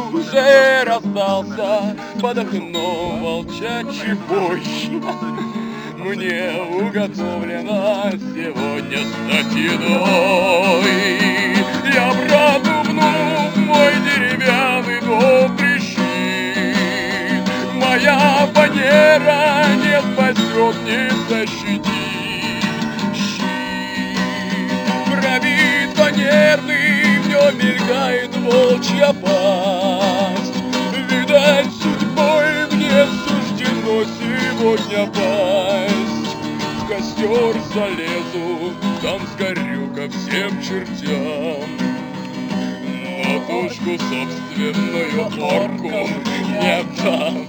уже раздался под окном волчачий бой. Мне уготовлено сегодня стать едой. Я брату внук мой деревянный дом трещит. Моя фанера не спасет, не защитит. Пробит фанерный, в нем мелькает волчья пасть. Видать, судьбой мне суждено сегодня пасть. В костер залезу, там сгорю ко всем чертям. Матушку собственную орку не отдам.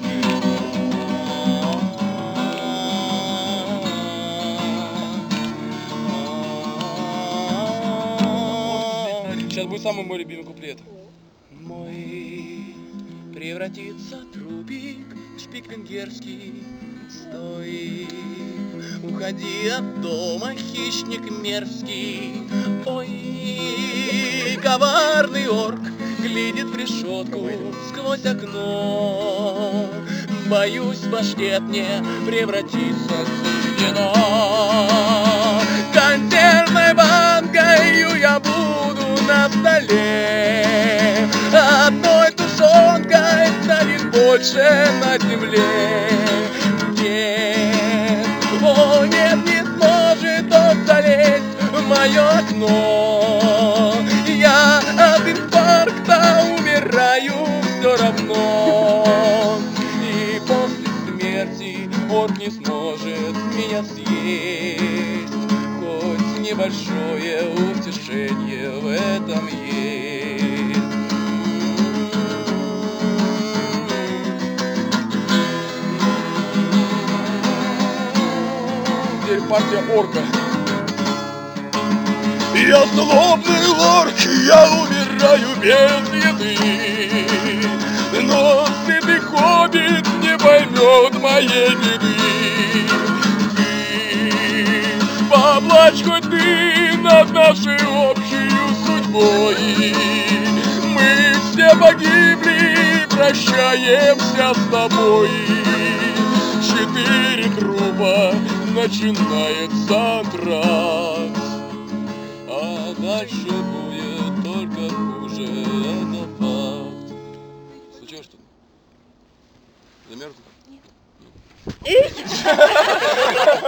Сейчас будет самый мой любимый куплет. Мой превратится трубик в шпик венгерский. Стой, уходи от дома, хищник мерзкий. Ой, коварный орк глядит в решетку сквозь окно. Боюсь, в башкет мне превратиться суждено. Консервной банкою я буду на столе. Одной тушенкой станет больше на земле. Нет, о нет, не сможет он залезть в мое окно. Я от инфаркта умираю все равно. И после смерти орк не сможет меня съесть. Хоть небольшое утешение в этом есть. Теперь партия орка. Я злобный орк, я умираю без еды. Но сытый хоббит не поймет моей беды. Поплачь хоть ты над нашей общей судьбой. Мы все погибли, прощаемся с тобой. 4 трупа, начинается антракт. А дальше будет только хуже, это факт. Случилось что-то? Замерзла? Нет.